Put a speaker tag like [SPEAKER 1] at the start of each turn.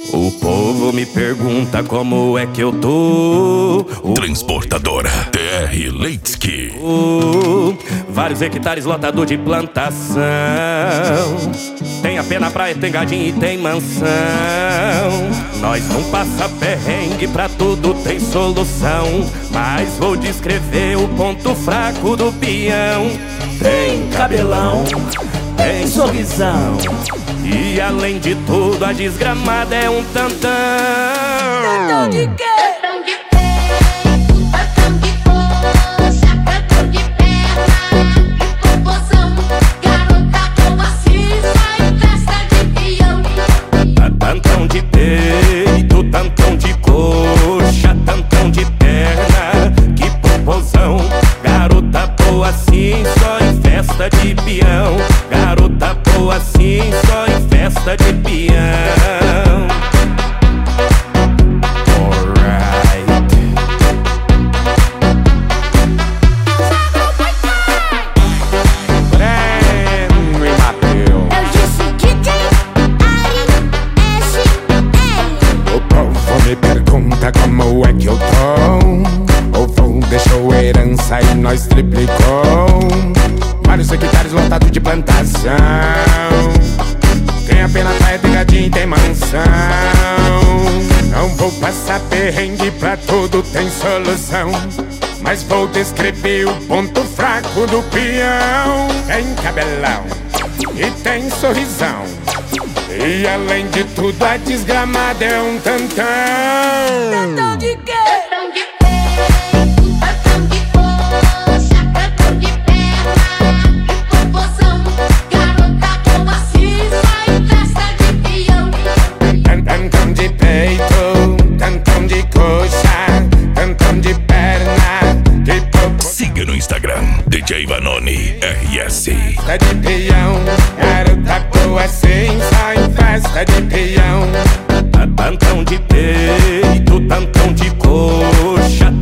[SPEAKER 1] O povo me pergunta como é que eu tô.
[SPEAKER 2] Transportadora TR Leitsky.
[SPEAKER 1] Vários hectares lotado de plantação. Tem a pé na praia, tem gadinho e tem mansão. Nós não passa perrengue, pra tudo tem solução. Mas vou descrever o ponto fraco do peão. Tem cabelão, tem sorrisão, e além de tudo a desgramada é um tantão.
[SPEAKER 3] Tantão de quê?
[SPEAKER 4] Tantão de pé, tantão de coxa, tantão de perna e popozão. Garota boa assim, só em festa de peão.
[SPEAKER 1] Tantão de peito, tantão de coxa, tantão de perna, que popozão. Garota boa assim, só em festa de peão. Garota boa assim, só em festa de peão. Alright. Breno e Mateus.
[SPEAKER 3] Eu disse DJ Ari SL.
[SPEAKER 5] O povo me pergunta como é que eu tô. O vô deixou herança e nós triplicou. Vários hectares lotados de plantação. Tem a pena praia, tem gadinho e tem mansão. Não vou passar perrengue, pra tudo tem solução. Mas vou descrever o ponto fraco do peão. Tem cabelão e tem sorrisão, e além de tudo a desgramada é um tantão.
[SPEAKER 3] Tantão de quê?
[SPEAKER 4] Tantão de pé, tantão de coxa, tantão de perna e popozão. Garota boa assim, só em festa de peão.
[SPEAKER 5] Tantão de peito, tantão de coxa, tantão de perna, que pouco
[SPEAKER 2] Siga no Instagram DJ Vanoni RS.
[SPEAKER 5] festa de peão. Garota boa assim, só em festa de peão.
[SPEAKER 1] Tantão de peito, tantão de coxa,